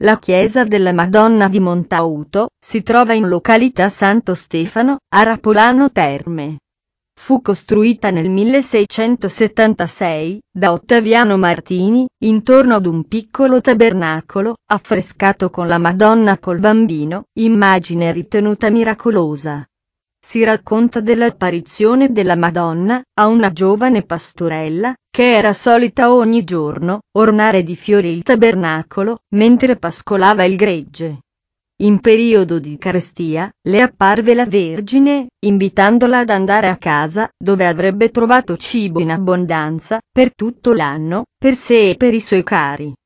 La chiesa della Madonna di Montauto si trova in località Santo Stefano, a Rapolano Terme. Fu costruita nel 1676, da Ottaviano Martini, intorno ad un piccolo tabernacolo, affrescato con la Madonna col Bambino, immagine ritenuta miracolosa. Si racconta dell'apparizione della Madonna a una giovane pastorella, che era solita ogni giorno ornare di fiori il tabernacolo, mentre pascolava il gregge. In periodo di carestia, le apparve la Vergine, invitandola ad andare a casa, dove avrebbe trovato cibo in abbondanza, per tutto l'anno, per sé e per i suoi cari.